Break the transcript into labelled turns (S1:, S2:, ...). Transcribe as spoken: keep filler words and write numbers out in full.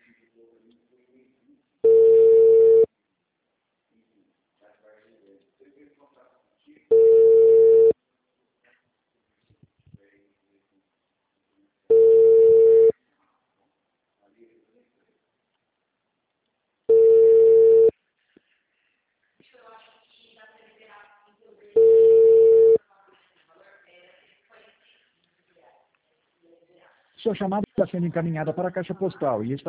S1: Sua chamada está sendo encaminhada para a caixa postal e está